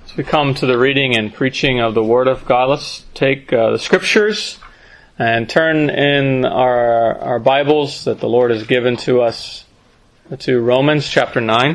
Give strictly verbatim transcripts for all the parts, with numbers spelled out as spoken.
As we come to the reading and preaching of the Word of God, let's take uh, the Scriptures and turn in our, our Bibles that the Lord has given to us to Romans chapter nine.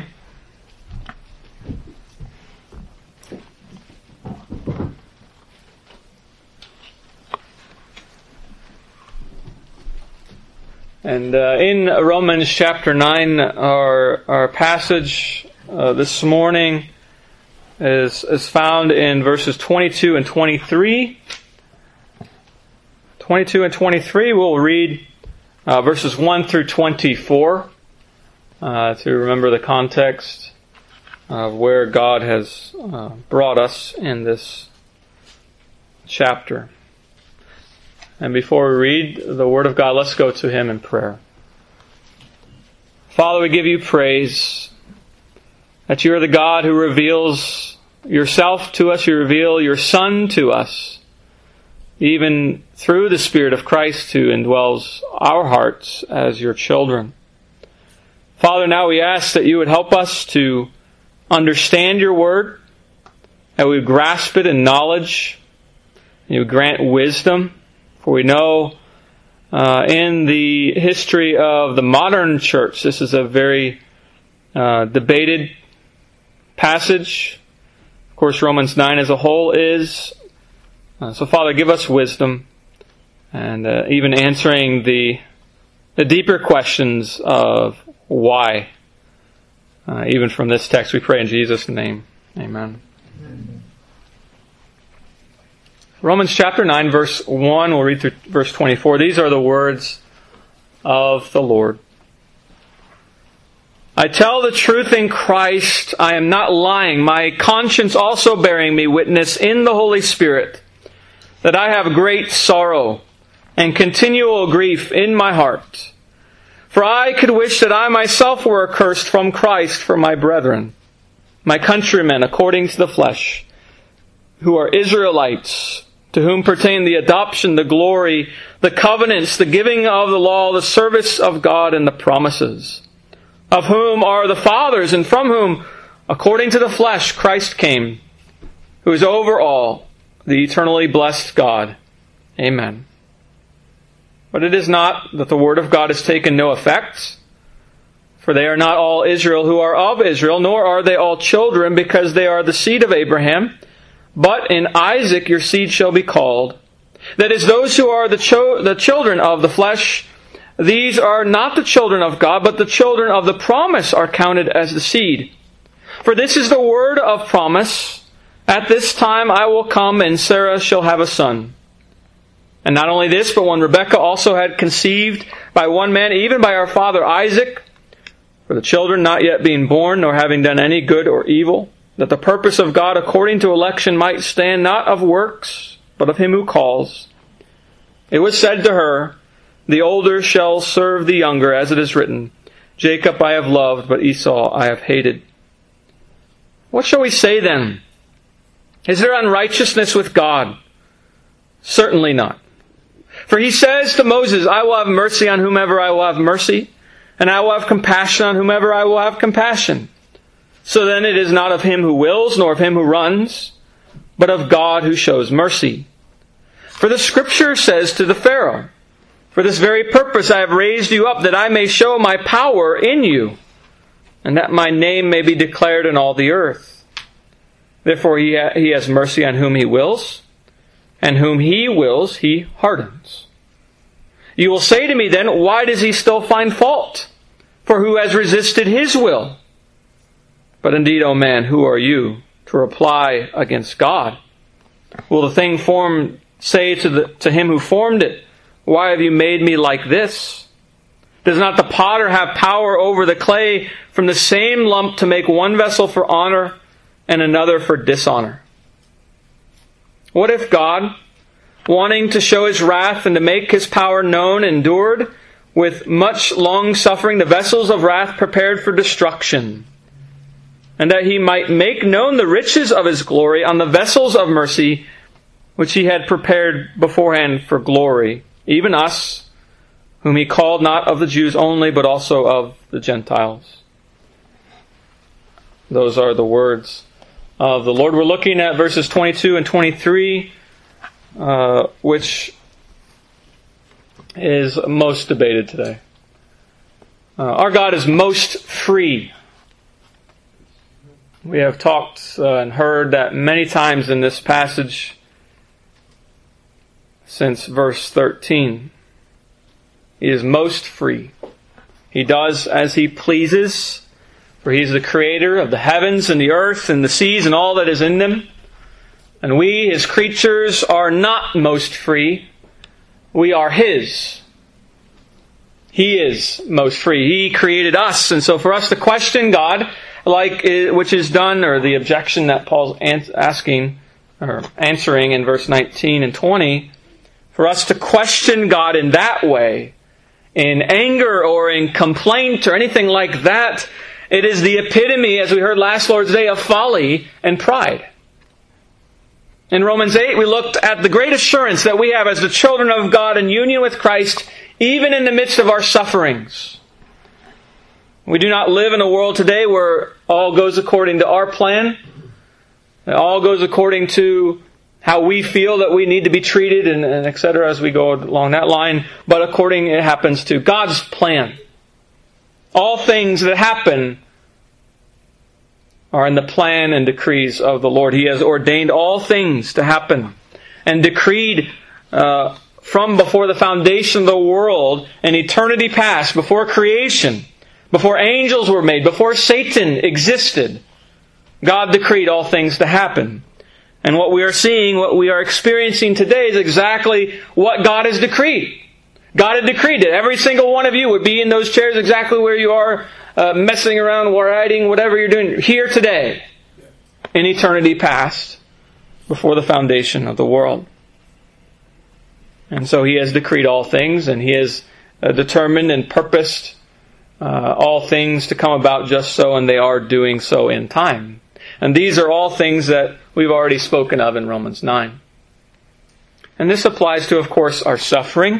And uh, in Romans chapter nine, our, our passage uh, this morning is is found in verses twenty-two and twenty-three. twenty-two and twenty-three, we'll read uh, verses one through twenty-four uh, to remember the context of where God has uh, brought us in this chapter. And before we read the Word of God, let's go to Him in prayer. Father, we give You praise that You are the God who reveals Yourself to us. You reveal Your Son to us, even through the Spirit of Christ who indwells our hearts as Your children. Father, now we ask that You would help us to understand Your Word, that we would grasp it in knowledge, and You would grant wisdom. For we know uh, in the history of the modern church, this is a very uh, debated passage. Of course, Romans nine as a whole is. Uh, so, Father, give us wisdom, and uh, even answering the the deeper questions of why. Uh, even from this text, we pray in Jesus' name. Amen. Amen. Romans chapter nine, verse one, we'll read through verse twenty-four. These are the words of the Lord. I tell the truth in Christ, I am not lying, my conscience also bearing me witness in the Holy Spirit, that I have great sorrow and continual grief in my heart. For I could wish that I myself were accursed from Christ for my brethren, my countrymen according to the flesh, who are Israelites, to whom pertain the adoption, the glory, the covenants, the giving of the law, the service of God, and the promises, of whom are the fathers, and from whom, according to the flesh, Christ came, who is over all, the eternally blessed God. Amen. But it is not that the word of God has taken no effect, for they are not all Israel who are of Israel, nor are they all children, because they are the seed of Abraham. But in Isaac your seed shall be called. That is, those who are the, cho- the children of the flesh, these are not the children of God, but the children of the promise are counted as the seed. For this is the word of promise, at this time I will come, and Sarah shall have a son. And not only this, but when Rebekah also had conceived by one man, even by our father Isaac, for the children not yet being born, nor having done any good or evil, that the purpose of God according to election might stand not of works, but of Him who calls. It was said to her, the older shall serve the younger, as it is written, Jacob I have loved, but Esau I have hated. What shall we say then? Is there unrighteousness with God? Certainly not. For He says to Moses, I will have mercy on whomever I will have mercy, and I will have compassion on whomever I will have compassion. So then it is not of him who wills, nor of him who runs, but of God who shows mercy. For the Scripture says to the Pharaoh, for this very purpose I have raised you up, that I may show my power in you, and that my name may be declared in all the earth. Therefore he, ha- he has mercy on whom He wills, and whom He wills He hardens. You will say to me then, why does He still find fault? For who has resisted His will? But indeed, O man, who are you to reply against God? Will the thing formed say to, the, to him who formed it, why have you made me like this? Does not the potter have power over the clay from the same lump to make one vessel for honor and another for dishonor? What if God, wanting to show His wrath and to make His power known, endured with much long suffering the vessels of wrath prepared for destruction, and that He might make known the riches of His glory on the vessels of mercy, which He had prepared beforehand for glory, even us, whom He called not of the Jews only, but also of the Gentiles. Those are the words of the Lord. We're looking at verses twenty-two and twenty-three, uh, which is most debated today. Uh, our God is most free. We have talked uh, and heard that many times in this passage since verse thirteen. He is most free. He does as He pleases, for He is the creator of the heavens and the earth and the seas and all that is in them. And we, His creatures, are not most free. We are His. He is most free. He created us. And so for us to question God, like which is done, or the objection that Paul's asking or answering in verse nineteen and twenty, for us to question God in that way, in anger or in complaint or anything like that, it is the epitome, as we heard last Lord's Day, of folly and pride. In Romans eight, we looked at the great assurance that we have as the children of God in union with Christ, even in the midst of our sufferings. We do not live in a world today where all goes according to our plan. It all goes according to how we feel that we need to be treated, and, and et cetera as we go along that line. But according it happens to God's plan. All things that happen are in the plan and decrees of the Lord. He has ordained all things to happen and decreed uh, from before the foundation of the world in eternity past, before creation, before angels were made, before Satan existed. God decreed all things to happen. And what we are seeing, what we are experiencing today is exactly what God has decreed. God had decreed that every single one of you would be in those chairs exactly where you are, uh, messing around, writing, whatever you're doing, here today, in eternity past, before the foundation of the world. And so He has decreed all things, and He has uh, determined and purposed uh, all things to come about just so, and they are doing so in time. And these are all things that we've already spoken of in Romans nine. And this applies to, of course, our suffering.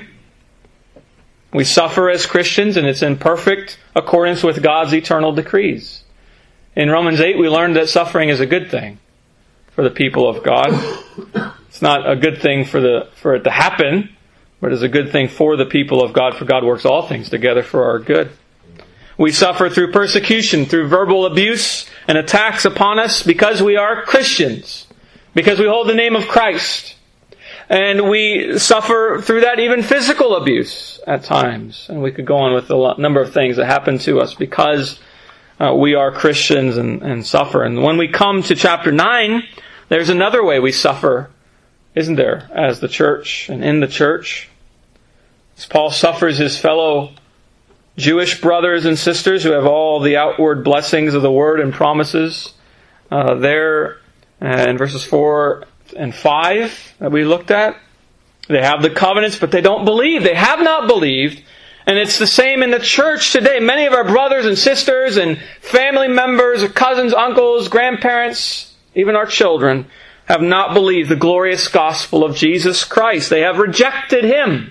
We suffer as Christians, and it's in perfect accordance with God's eternal decrees. In Romans eight, we learned that suffering is a good thing for the people of God. It's not a good thing for the for it to happen, but it's a good thing for the people of God, for God works all things together for our good. We suffer through persecution, through verbal abuse and attacks upon us because we are Christians, because we hold the name of Christ. And we suffer through that even physical abuse at times. And we could go on with a number of things that happen to us because uh, we are Christians and, and suffer. And when we come to chapter nine, there's another way we suffer, isn't there, as the church and in the church. As Paul suffers his fellow Jewish brothers and sisters who have all the outward blessings of the Word and promises. Uh, there uh, in verses four and five that we looked at. They have the covenants, but they don't believe. They have not believed. And it's the same in the church today. Many of our brothers and sisters and family members, cousins, uncles, grandparents, even our children, have not believed the glorious gospel of Jesus Christ. They have rejected Him.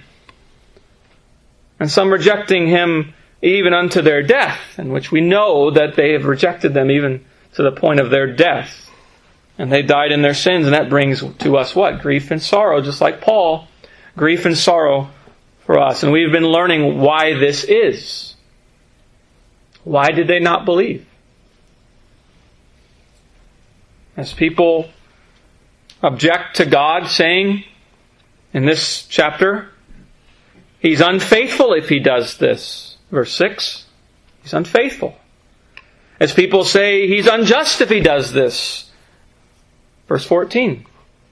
And some rejecting Him even unto their death, in which we know that they have rejected them even to the point of their death. And they died in their sins, and that brings to us what? Grief and sorrow, just like Paul. Grief and sorrow for us. And we've been learning why this is. Why did they not believe? As people object to God, saying in this chapter, He's unfaithful if He does this. Verse six, He's unfaithful. As people say, He's unjust if He does this. Verse fourteen.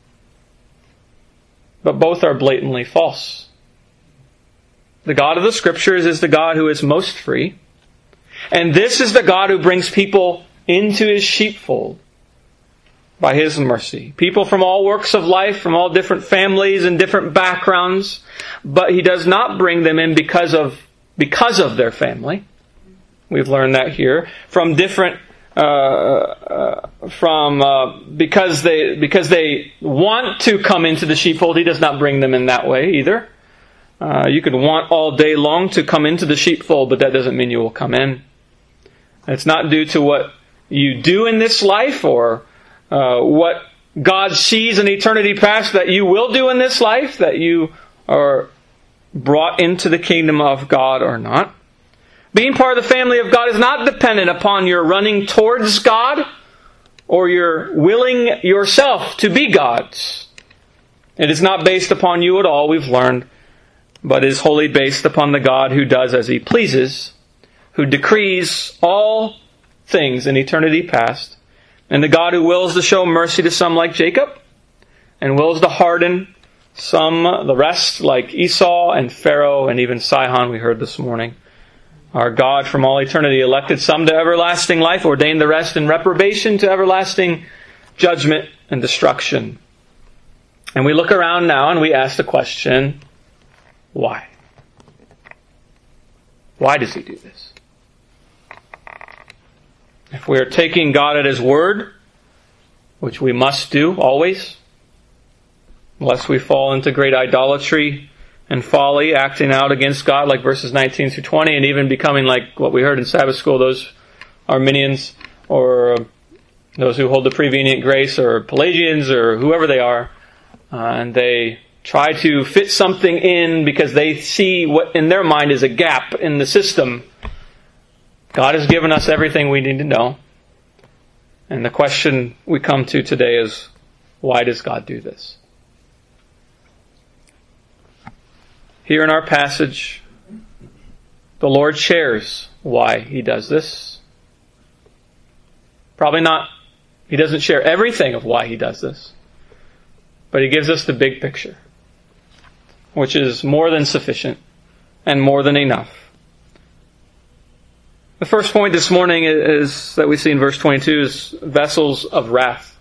But both are blatantly false. The God of the Scriptures is the God who is most free. And this is the God who brings people into His sheepfold by His mercy. People from all walks of life, from all different families and different backgrounds. But He does not bring them in because of, because of their family. We've learned that here. From different Uh, uh, from uh, because they because they want to come into the sheepfold. He does not bring them in that way either. Uh, you could want all day long to come into the sheepfold, but that doesn't mean you will come in. It's not due to what you do in this life or uh, what God sees in eternity past that you will do in this life, that you are brought into the kingdom of God or not. Being part of the family of God is not dependent upon your running towards God or your willing yourself to be God's. It is not based upon you at all, we've learned, but is wholly based upon the God who does as He pleases, who decrees all things in eternity past, and the God who wills to show mercy to some like Jacob, and wills to harden some, the rest, like Esau and Pharaoh and even Sihon we heard this morning. Our God from all eternity elected some to everlasting life, ordained the rest in reprobation to everlasting judgment and destruction. And we look around now and we ask the question, why? Why does He do this? If we are taking God at His word, which we must do always, lest we fall into great idolatry and folly, acting out against God, like verses nineteen through twenty, and even becoming like what we heard in Sabbath school, those Arminians or those who hold the prevenient grace or Pelagians or whoever they are, uh, and they try to fit something in because they see what in their mind is a gap in the system. God has given us everything we need to know. And the question we come to today is, why does God do this? Here in our passage, the Lord shares why He does this. Probably not, He doesn't share everything of why He does this. But He gives us the big picture, which is more than sufficient and more than enough. The first point this morning is that we see in verse twenty-two is vessels of wrath.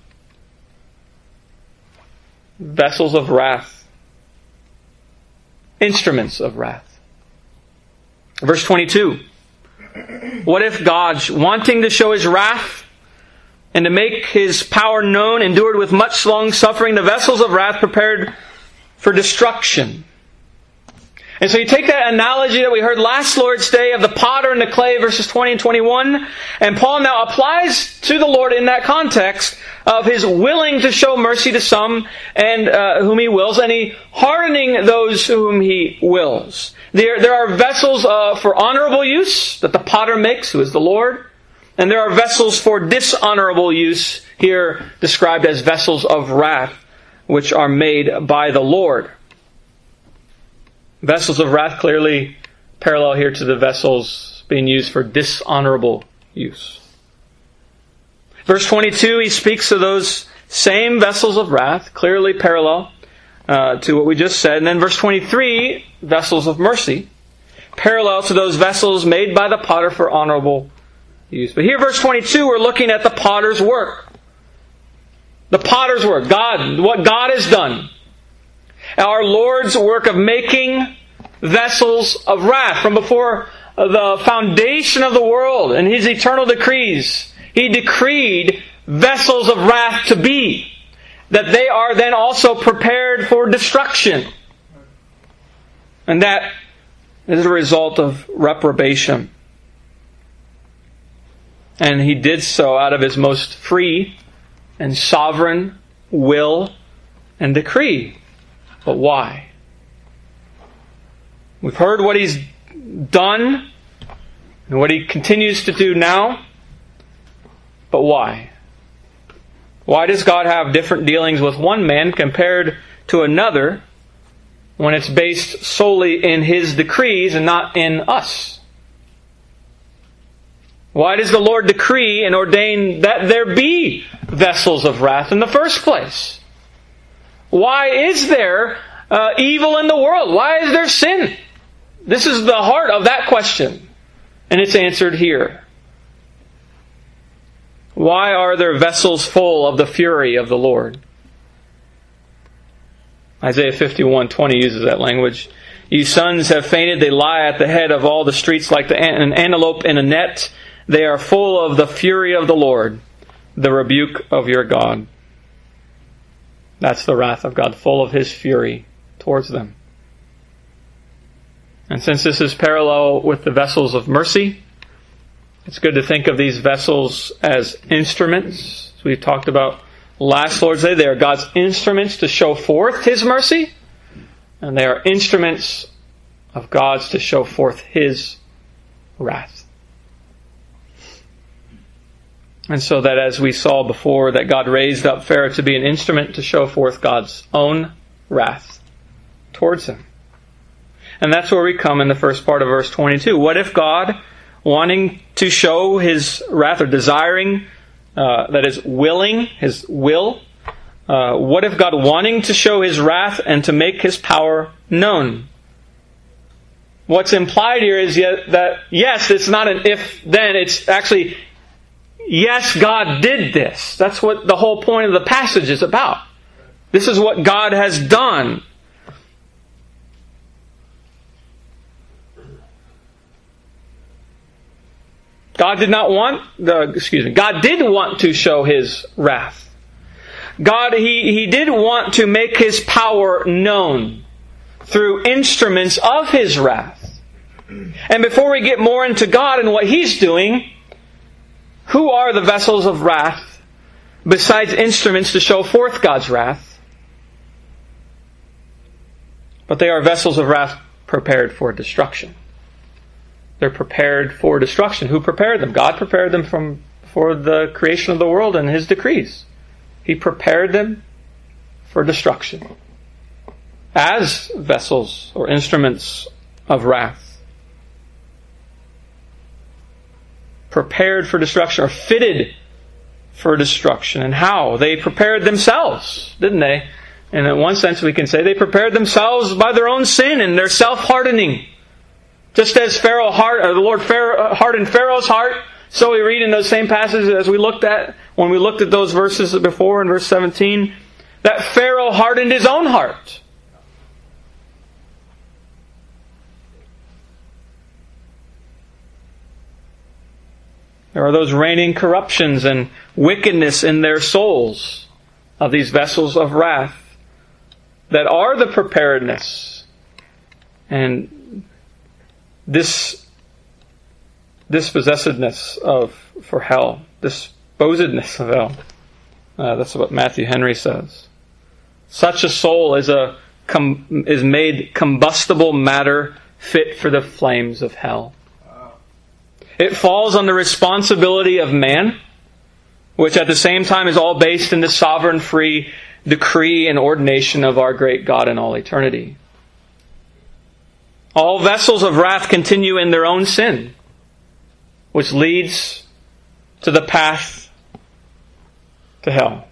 Vessels of wrath. Instruments of wrath. Verse twenty-two. What if God, wanting to show His wrath and to make His power known, endured with much long suffering the vessels of wrath prepared for destruction? And so you take that analogy that we heard last Lord's Day of the potter and the clay, verses twenty and twenty-one, and Paul now applies to the Lord in that context of His willing to show mercy to some and uh, whom He wills, and He hardening those whom He wills. There, there are vessels uh, for honorable use that the potter makes, who is the Lord, and there are vessels for dishonorable use, here described as vessels of wrath, which are made by the Lord. Vessels of wrath clearly parallel here to the vessels being used for dishonorable use. Verse twenty-two, he speaks of those same vessels of wrath, clearly parallel uh, to what we just said. And then verse twenty-three, vessels of mercy, parallel to those vessels made by the potter for honorable use. But here, verse twenty-two, we're looking at the potter's work. The potter's work. God, what God has done. Our Lord's work of making vessels of wrath from before the foundation of the world and His eternal decrees. He decreed vessels of wrath to be, that they are then also prepared for destruction. And that is a result of reprobation. And He did so out of His most free and sovereign will and decree. But why? We've heard what He's done and what He continues to do now. But why? Why does God have different dealings with one man compared to another when it's based solely in His decrees and not in us? Why does the Lord decree and ordain that there be vessels of wrath in the first place? Why is there uh, evil in the world? Why is there sin? This is the heart of that question. And it's answered here. Why are there vessels full of the fury of the Lord? Isaiah fifty-one twenty uses that language. You sons have fainted, they lie at the head of all the streets like the an- an antelope in a net. They are full of the fury of the Lord, the rebuke of your God. That's the wrath of God, full of His fury towards them. And since this is parallel with the vessels of mercy, it's good to think of these vessels as instruments, as we've talked about Last Lord's Day, they are God's instruments to show forth His mercy, and they are instruments of God's to show forth His wrath. And so that, as we saw before, that God raised up Pharaoh to be an instrument to show forth God's own wrath towards him. And that's where we come in the first part of verse twenty-two. What if God, wanting to show His wrath, or desiring, uh, that is, willing, His will, uh, what if God, wanting to show His wrath and to make His power known? What's implied here is yet that, yes, it's not an if-then, it's actually, yes, God did this. That's what the whole point of the passage is about. This is what God has done. God did not want, the, excuse me, God did want to show His wrath. God, He, He did want to make His power known through instruments of His wrath. And before we get more into God and what He's doing, who are the vessels of wrath besides instruments to show forth God's wrath? But they are vessels of wrath prepared for destruction. They're prepared for destruction. Who prepared them? God prepared them from for the creation of the world and His decrees. He prepared them for destruction as vessels or instruments of wrath. Prepared for destruction, or fitted for destruction. And how? They prepared themselves, didn't they? And in one sense we can say they prepared themselves by their own sin and their self-hardening. Just as Pharaoh heart, or the Lord Pharaoh, hardened Pharaoh's heart, so we read in those same passages as we looked at, when we looked at those verses before in verse seventeen, that Pharaoh hardened his own heart. There are those reigning corruptions and wickedness in their souls of these vessels of wrath that are the preparedness and this dispossessedness of for hell, disposedness of hell. Uh, that's what Matthew Henry says. Such a soul is a com- is made combustible matter fit for the flames of hell. It falls on the responsibility of man, which at the same time is all based in the sovereign, free decree and ordination of our great God in all eternity. All vessels of wrath continue in their own sin, which leads to the path to hell.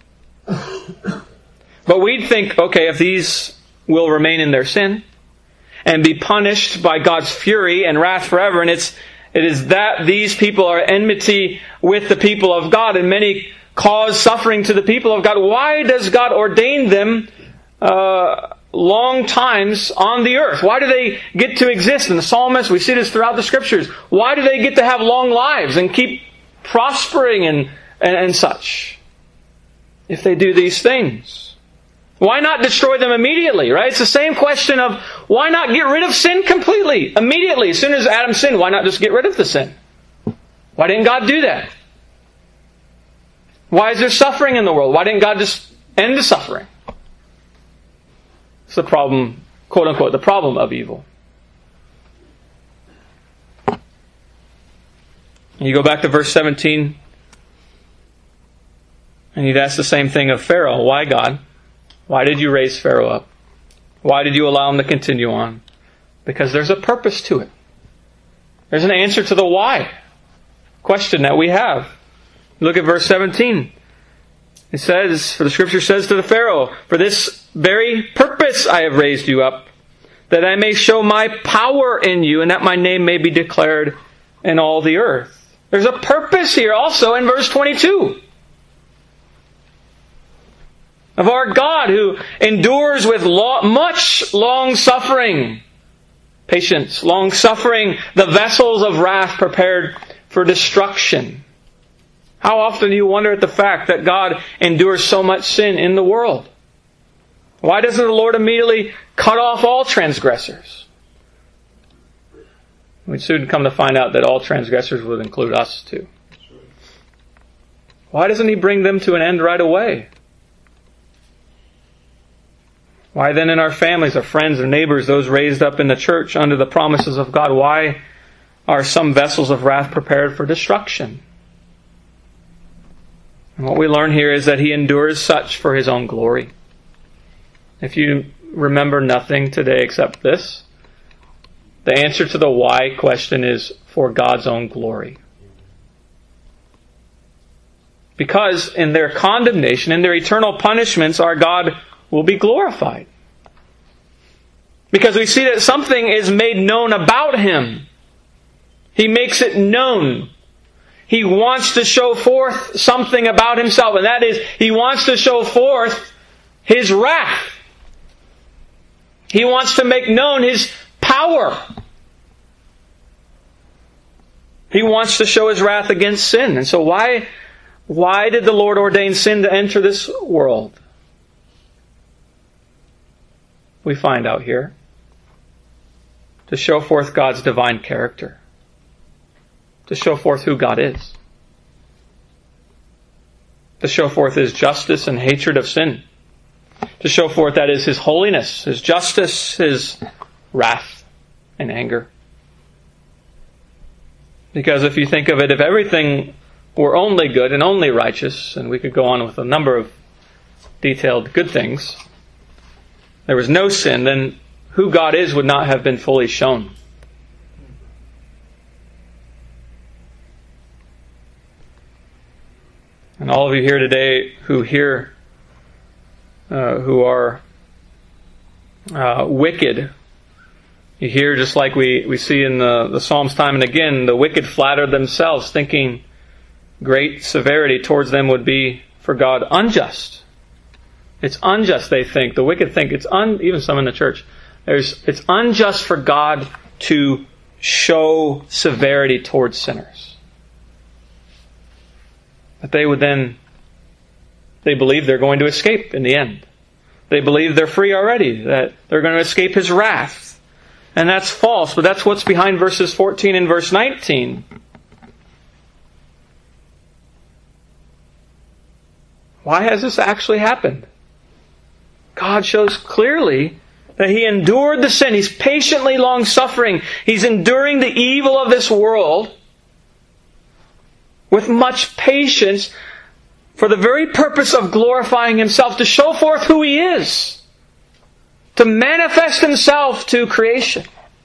But we'd think, okay, if these will remain in their sin and be punished by God's fury and wrath forever, and it's It is that these people are enmity with the people of God, and many cause suffering to the people of God. Why does God ordain them uh, long times on the earth? Why do they get to exist? In the psalmist, we see this throughout the Scriptures. Why do they get to have long lives and keep prospering and, and, and such? If they do these things. Why not destroy them immediately, right? It's the same question of why not get rid of sin completely, immediately? As soon as Adam sinned, why not just get rid of the sin? Why didn't God do that? Why is there suffering in the world? Why didn't God just end the suffering? It's the problem, quote unquote, the problem of evil. You go back to verse seventeen, and you'd ask the same thing of Pharaoh. Why, God? Why did you raise Pharaoh up? Why did you allow him to continue on? Because there's a purpose to it. There's an answer to the why question that we have. Look at verse seventeen. It says, for the Scripture says to the Pharaoh, for this very purpose I have raised you up, that I may show my power in you, and that my name may be declared in all the earth. There's a purpose here also in verse twenty-two. Of our God who endures with lo- much long suffering, patience, long suffering, the vessels of wrath prepared for destruction. How often do you wonder at the fact that God endures so much sin in the world? Why doesn't the Lord immediately cut off all transgressors? We'd soon come to find out that all transgressors would include us too. Why doesn't He bring them to an end right away? Why then in our families, our friends, our neighbors, those raised up in the church under the promises of God, why are some vessels of wrath prepared for destruction? And what we learn here is that He endures such for His own glory. If you remember nothing today except this, the answer to the why question is for God's own glory. Because in their condemnation, in their eternal punishments, our God will be glorified. Because we see that something is made known about Him. He makes it known. He wants to show forth something about Himself, and that is, He wants to show forth His wrath. He wants to make known His power. He wants to show His wrath against sin. And so why, why did the Lord ordain sin to enter this world? We find out here. To show forth God's divine character. To show forth who God is. To show forth His justice and hatred of sin. To show forth that is His holiness, His justice, His wrath and anger. Because if you think of it, if everything were only good and only righteous, and we could go on with a number of detailed good things, there was no sin, then who God is would not have been fully shown. And all of you here today who hear, uh, who are uh, wicked, you hear just like we, we see in the, the Psalms time and again, the wicked flatter themselves, thinking great severity towards them would be for God unjust. It's unjust, they think. The wicked think it's un, even some in the church. There's, it's unjust for God to show severity towards sinners. But they would then, they believe they're going to escape in the end. They believe they're free already, that they're going to escape His wrath. And that's false, but that's what's behind verses fourteen and verse nineteen. Why has this actually happened? God shows clearly that He endured the sin. He's patiently long-suffering. He's enduring the evil of this world with much patience for the very purpose of glorifying Himself, to show forth who He is, to manifest Himself to creation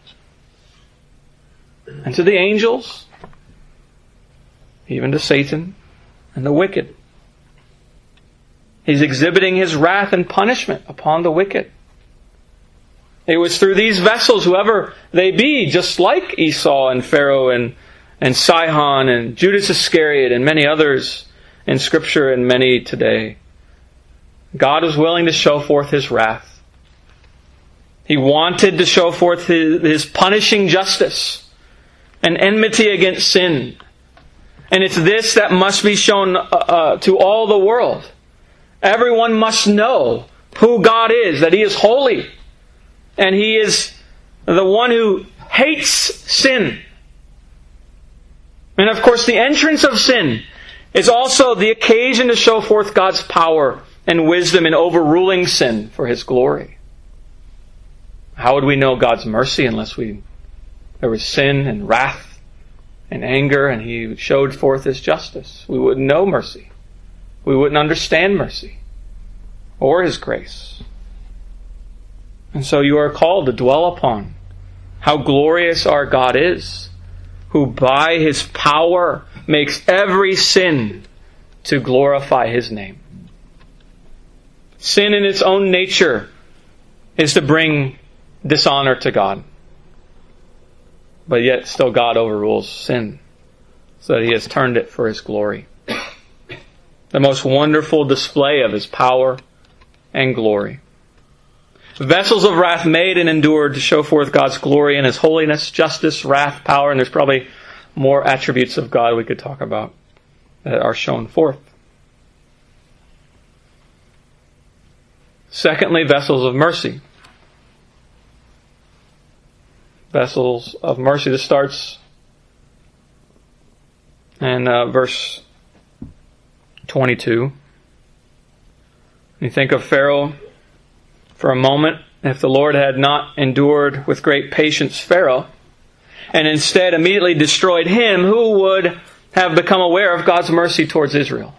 and to the angels, even to Satan and the wicked. He's exhibiting His wrath and punishment upon the wicked. It was through these vessels, whoever they be, just like Esau and Pharaoh and, and Sihon and Judas Iscariot and many others in Scripture and many today. God was willing to show forth His wrath. He wanted to show forth His, his punishing justice and enmity against sin. And it's this that must be shown uh, uh, to all the world. Everyone must know who God is, that He is holy. And He is the one who hates sin. And of course, the entrance of sin is also the occasion to show forth God's power and wisdom in overruling sin for His glory. How would we know God's mercy unless we there was sin and wrath and anger and He showed forth His justice? We wouldn't know mercy. We wouldn't understand mercy or His grace. And so you are called to dwell upon how glorious our God is, who by His power makes every sin to glorify His name. Sin in its own nature is to bring dishonor to God. But yet still God overrules sin, so that He has turned it for His glory. The most wonderful display of His power and glory. Vessels of wrath made and endured to show forth God's glory and His holiness, justice, wrath, power, and there's probably more attributes of God we could talk about that are shown forth. Secondly, vessels of mercy. Vessels of mercy. This starts in uh, verse twenty-two. You think of Pharaoh. For a moment, if the Lord had not endured with great patience Pharaoh, and instead immediately destroyed him, who would have become aware of God's mercy towards Israel?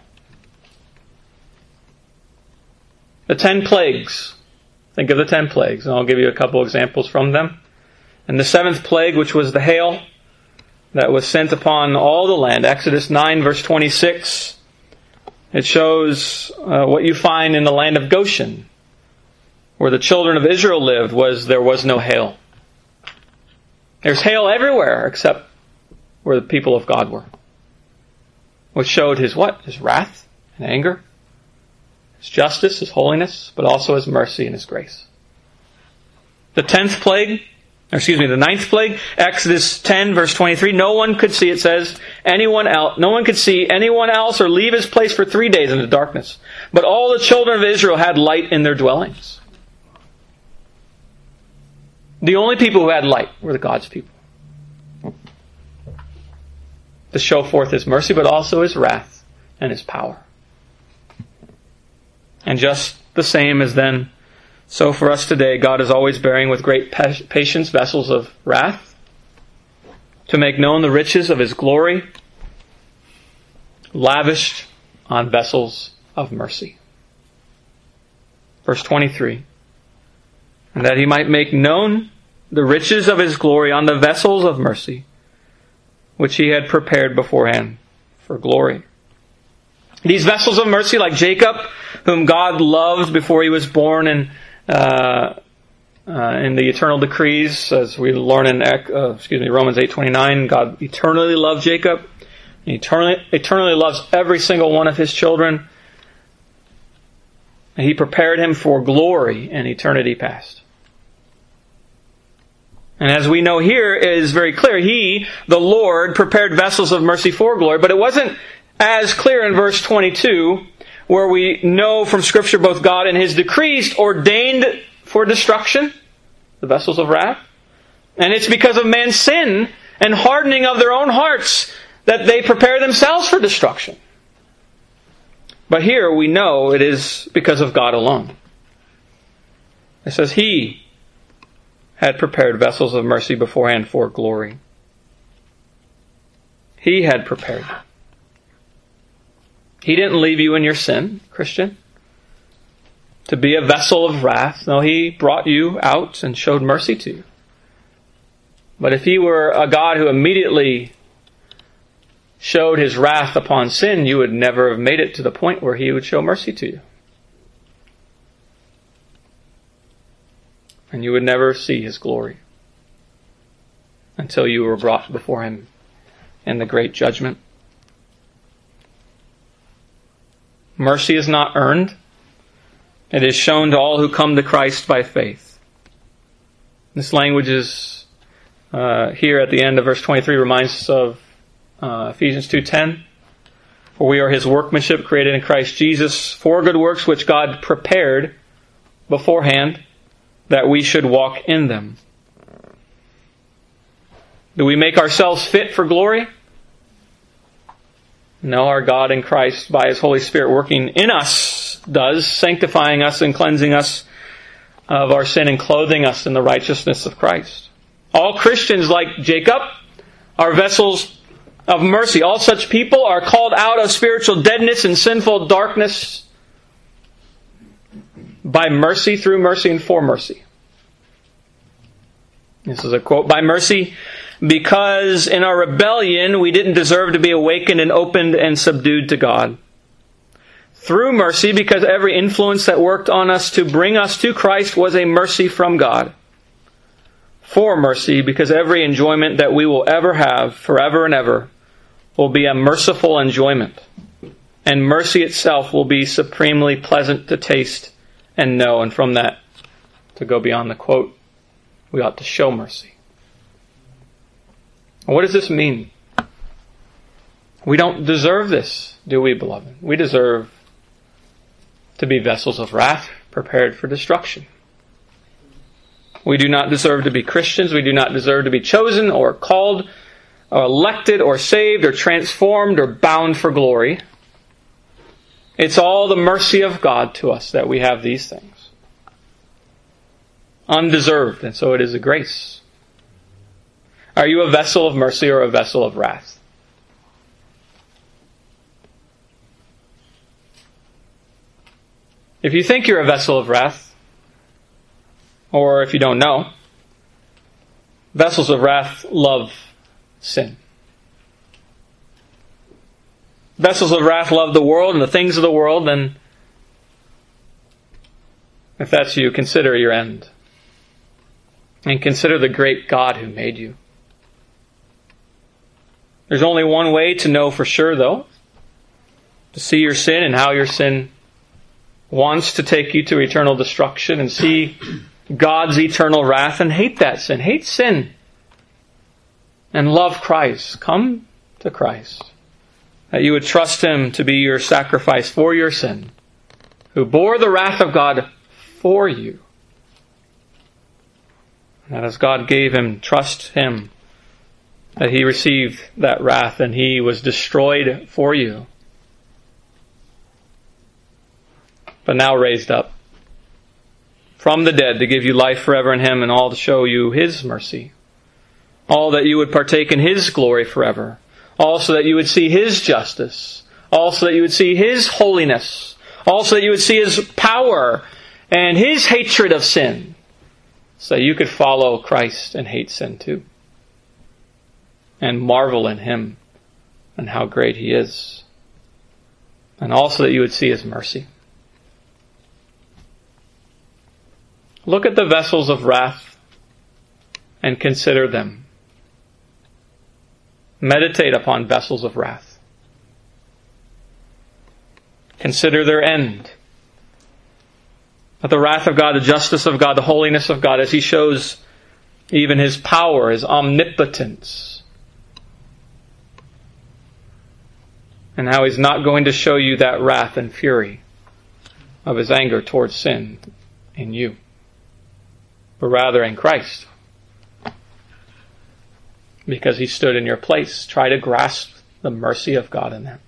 The ten plagues. Think of the ten plagues, and I'll give you a couple examples from them. And the seventh plague, which was the hail that was sent upon all the land, Exodus nine, verse twenty-six, it shows uh, what you find in the land of Goshen, where the children of Israel lived, was there was no hail. There's hail everywhere except where the people of God were, which showed His what? His wrath and anger, His justice, His holiness, but also His mercy and His grace. The tenth plague, or excuse me, the ninth plague, Exodus ten, verse twenty-three, no one could see, it says, anyone else, no one could see anyone else or leave his place for three days in the darkness. But all the children of Israel had light in their dwellings. The only people who had light were the God's people, to show forth His mercy, but also His wrath and His power. And just the same as then, so for us today, God is always bearing with great patience vessels of wrath, to make known the riches of His glory, lavished on vessels of mercy. Verse twenty-three, and that He might make known the riches of His glory on the vessels of mercy, which He had prepared beforehand for glory. These vessels of mercy, like Jacob, whom God loved before he was born, and uh, uh, in the eternal decrees, as we learn in uh, excuse me Romans eight twenty-nine, God eternally loved Jacob. He eternally, eternally loves every single one of His children. And He prepared him for glory in eternity past. And as we know here, it is very clear, He, the Lord, prepared vessels of mercy for glory. But it wasn't as clear in verse twenty-two, where we know from Scripture both God and His decrees ordained for destruction, the vessels of wrath. And it's because of man's sin and hardening of their own hearts that they prepare themselves for destruction. But here we know it is because of God alone. It says He had prepared vessels of mercy beforehand for glory. He had prepared them. He didn't leave you in your sin, Christian, to be a vessel of wrath. No, He brought you out and showed mercy to you. But if He were a God who immediately showed His wrath upon sin, you would never have made it to the point where He would show mercy to you. And you would never see His glory until you were brought before Him in the great judgment. Mercy is not earned. It is shown to all who come to Christ by faith. This language is uh, here at the end of verse twenty-three reminds us of uh, Ephesians two ten. For we are His workmanship, created in Christ Jesus, for good works which God prepared beforehand that we should walk in them. Do we make ourselves fit for glory? No, our God in Christ, by His Holy Spirit working in us, does, sanctifying us and cleansing us of our sin and clothing us in the righteousness of Christ. All Christians, like Jacob, are vessels of mercy. All such people are called out of spiritual deadness and sinful darkness by mercy, through mercy, and for mercy. This is a quote. By mercy, because in our rebellion we didn't deserve to be awakened and opened and subdued to God. Through mercy, because every influence that worked on us to bring us to Christ was a mercy from God. For mercy, because every enjoyment that we will ever have, forever and ever, will be a merciful enjoyment. And mercy itself will be supremely pleasant to taste and know. And from that, to go beyond the quote, we ought to show mercy. What does this mean? We don't deserve this, do we, beloved? We deserve to be vessels of wrath, prepared for destruction. We do not deserve to be Christians. We do not deserve to be chosen or called or elected or saved or transformed or bound for glory. It's all the mercy of God to us that we have these things. undeserved, and so it is a grace. Are you a vessel of mercy or a vessel of wrath? If you think you're a vessel of wrath, or if you don't know, vessels of wrath love sin. Vessels of wrath love the world and the things of the world, and if that's you, consider your end. And consider the great God who made you. There's only one way to know for sure, though. To see your sin and how your sin wants to take you to eternal destruction, and see God's eternal wrath and hate that sin. Hate sin. And love Christ. Come to Christ. That you would trust Him to be your sacrifice for your sin, who bore the wrath of God for you. And that as God gave Him, trust Him, that He received that wrath and He was destroyed for you, but now raised up from the dead to give you life forever in Him, and all to show you His mercy. All that you would partake in His glory forever. Also that you would see His justice. Also that you would see His holiness. Also that you would see His power and His hatred of sin. So that you could follow Christ and hate sin too. And marvel in Him and how great He is. And also that you would see His mercy. Look at the vessels of wrath and consider them. Meditate upon vessels of wrath. Consider their end. But the wrath of God, the justice of God, the holiness of God, as He shows even His power, His omnipotence. And how He's not going to show you that wrath and fury of His anger towards sin in you, but rather in Christ. Because He stood in your place. Try to grasp the mercy of God in that.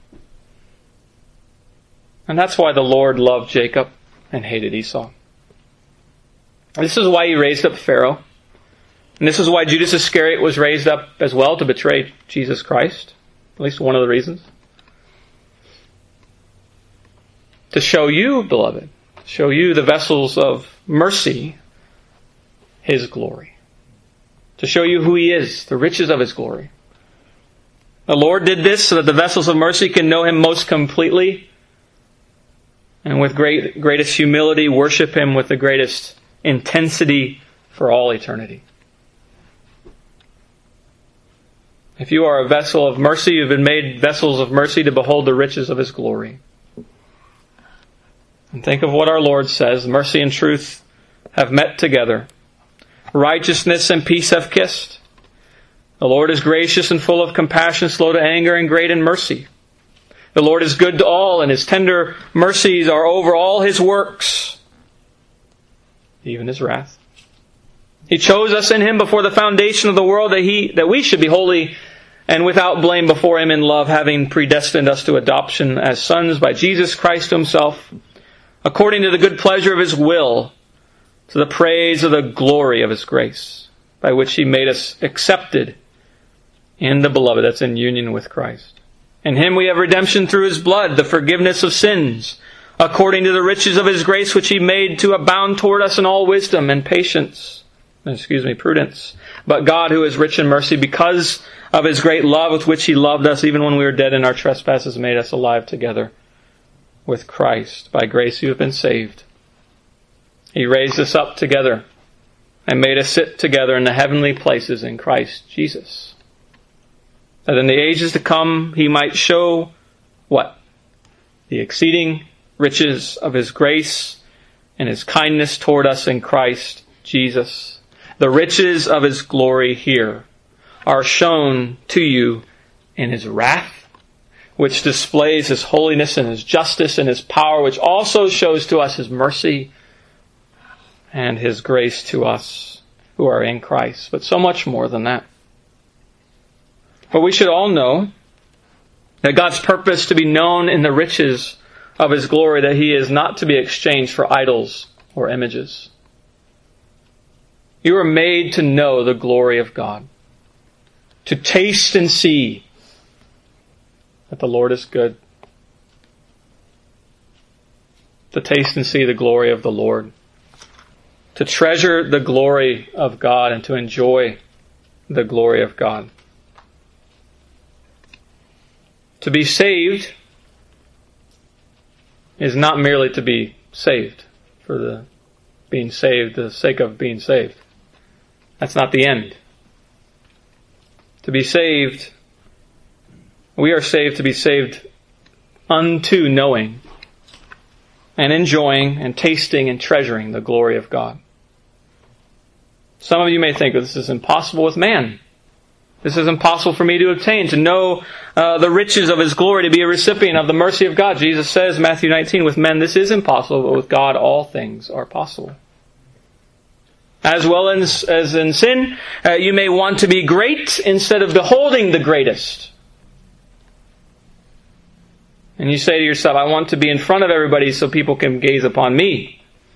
And that's why the Lord loved Jacob and hated Esau. This is why He raised up Pharaoh. And this is why Judas Iscariot was raised up as well, to betray Jesus Christ. At least one of the reasons. To show you, beloved, show you the vessels of mercy, His glory. To show you who He is, the riches of His glory. The Lord did this so that the vessels of mercy can know Him most completely, and with great greatest humility worship Him with the greatest intensity for all eternity. If you are a vessel of mercy, you've been made vessels of mercy to behold the riches of His glory. And think of what our Lord says, mercy and truth have met together. Righteousness and peace have kissed. The Lord is gracious and full of compassion, slow to anger, and great in mercy. The Lord is good to all, and His tender mercies are over all His works, even His wrath. He chose us in Him before the foundation of the world, that He that we should be holy and without blame before Him in love, having predestined us to adoption as sons by Jesus Christ Himself, according to the good pleasure of His will, to the praise of the glory of His grace, by which He made us accepted in the Beloved, that's in union with Christ. In Him we have redemption through His blood, the forgiveness of sins, according to the riches of His grace, which He made to abound toward us in all wisdom and patience, excuse me, prudence. But God, who is rich in mercy, because of His great love with which He loved us, even when we were dead in our trespasses, made us alive together with Christ. By grace you have been saved. He raised us up together and made us sit together in the heavenly places in Christ Jesus, that in the ages to come He might show what? The exceeding riches of His grace and His kindness toward us in Christ Jesus. The riches of His glory here are shown to you in His wrath, which displays His holiness and His justice and His power, which also shows to us His mercy and His grace to us who are in Christ. But so much more than that. But we should all know that God's purpose to be known in the riches of His glory, that He is not to be exchanged for idols or images. You are made to know the glory of God. To taste and see that the Lord is good. To taste and see the glory of the Lord. To treasure the glory of God and to enjoy the glory of God. To be saved is not merely to be saved for the being saved, the sake of being saved. That's not the end. To be saved, we are saved to be saved unto knowing and enjoying and tasting and treasuring the glory of God. Some of you may think that this is impossible with man. This is impossible for me to obtain, to know uh, the riches of His glory, to be a recipient of the mercy of God. Jesus says, Matthew nineteen, with men this is impossible, but with God all things are possible. As well as, as in sin, uh, you may want to be great instead of beholding the greatest. And you say to yourself, I want to be in front of everybody so people can gaze upon me.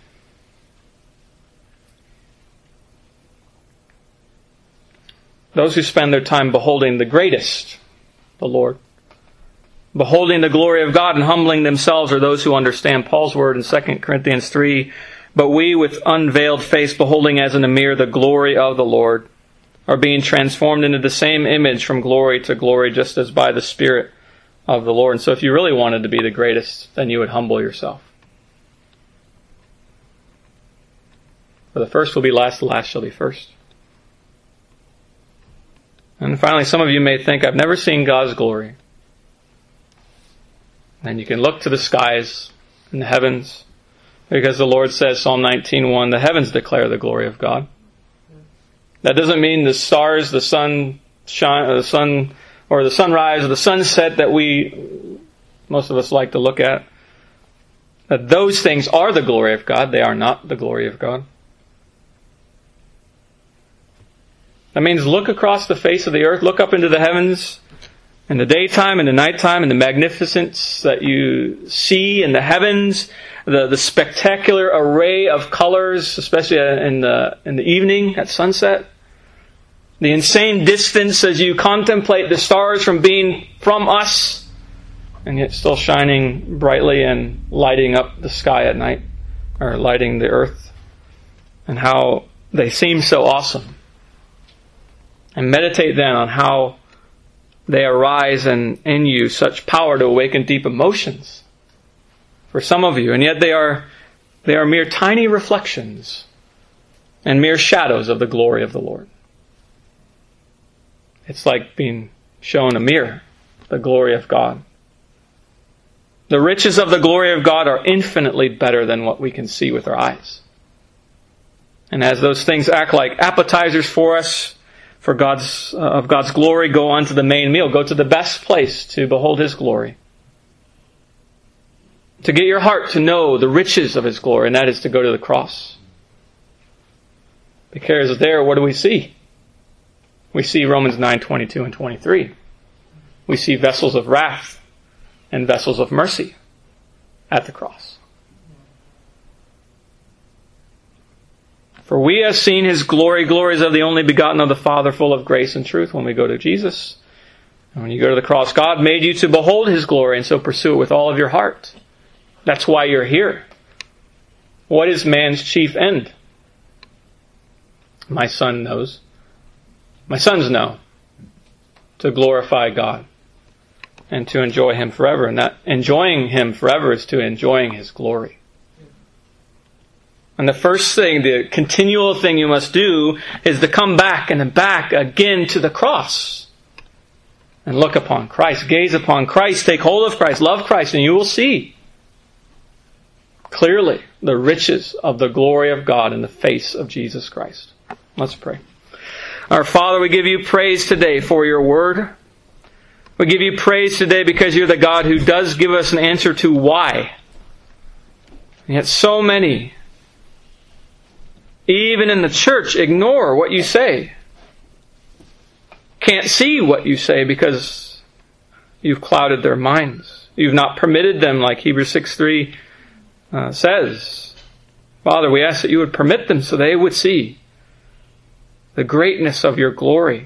Those who spend their time beholding the greatest, the Lord, beholding the glory of God and humbling themselves, are those who understand Paul's word in Second Corinthians three. But we, with unveiled face, beholding as in a mirror the glory of the Lord, are being transformed into the same image from glory to glory, just as by the Spirit of the Lord. And so if you really wanted to be the greatest, then you would humble yourself. For the first will be last, the last shall be first. And finally, some of you may think, I've never seen God's glory. And you can look to the skies and the heavens, because the Lord says, Psalm nineteen one, the heavens declare the glory of God. That doesn't mean the stars, the sun, shine, or the sun, or the sunrise, or the sunset that we, most of us like to look at. That those things are the glory of God. They are not the glory of God. That means look across the face of the earth, look up into the heavens in the daytime and the nighttime, and the magnificence that you see in the heavens, the, the spectacular array of colors, especially in the, in the evening at sunset. The insane distance as you contemplate the stars from being from us, and yet still shining brightly and lighting up the sky at night, or lighting the earth, and how they seem so awesome. And meditate then on how they arise in, in you such power to awaken deep emotions for some of you. And yet they are, they are mere tiny reflections and mere shadows of the glory of the Lord. It's like being shown a mirror, the glory of God. The riches of the glory of God are infinitely better than what we can see with our eyes. And as those things act like appetizers for us, for God's, uh, of God's glory, go on to the main meal. Go to the best place to behold His glory. To get your heart to know the riches of His glory, and that is to go to the cross. Because there, what do we see? We see Romans nine twenty-two and twenty-three. We see vessels of wrath and vessels of mercy at the cross. For we have seen His glory, glories of the only begotten of the Father, full of grace and truth. When we go to Jesus, and when you go to the cross, God made you to behold His glory, and so pursue it with all of your heart. That's why you're here. What is man's chief end? My son knows. My sons know. To glorify God and to enjoy Him forever. And that enjoying Him forever is to enjoying His glory. And the first thing, the continual thing you must do is to come back and back again to the cross. And look upon Christ. Gaze upon Christ. Take hold of Christ. Love Christ. And you will see clearly the riches of the glory of God in the face of Jesus Christ. Let's pray. Our Father, we give you praise today for your word. We give you praise today because you're the God who does give us an answer to why. And yet so many, even in the church, ignore what you say. Can't see what you say because you've clouded their minds. You've not permitted them, like Hebrews six three uh, says. Father, we ask that you would permit them so they would see the greatness of your glory.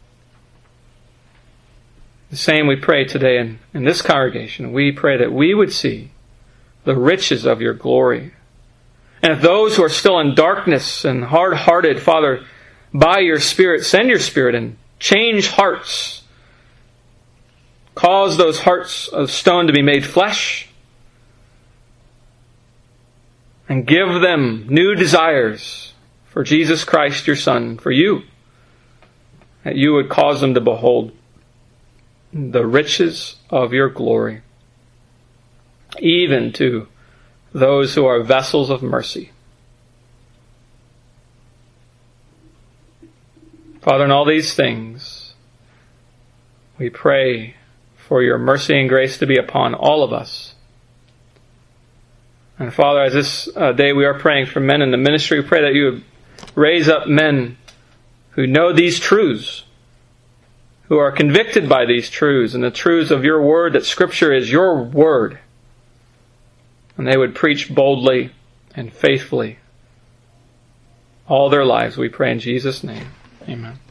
The same we pray today in, in this congregation. We pray that we would see the riches of your glory. And if those who are still in darkness and hard-hearted, Father, by your Spirit, send your Spirit and change hearts. Cause those hearts of stone to be made flesh. And give them new desires for Jesus Christ, your Son, for you. That you would cause them to behold the riches of your glory, even to those who are vessels of mercy. Father, in all these things, we pray for your mercy and grace to be upon all of us. And Father, as this uh, day we are praying for men in the ministry, we pray that you would raise up men who know these truths, who are convicted by these truths and the truths of your word, that Scripture is your word. And they would preach boldly and faithfully all their lives. We pray in Jesus' name. Amen.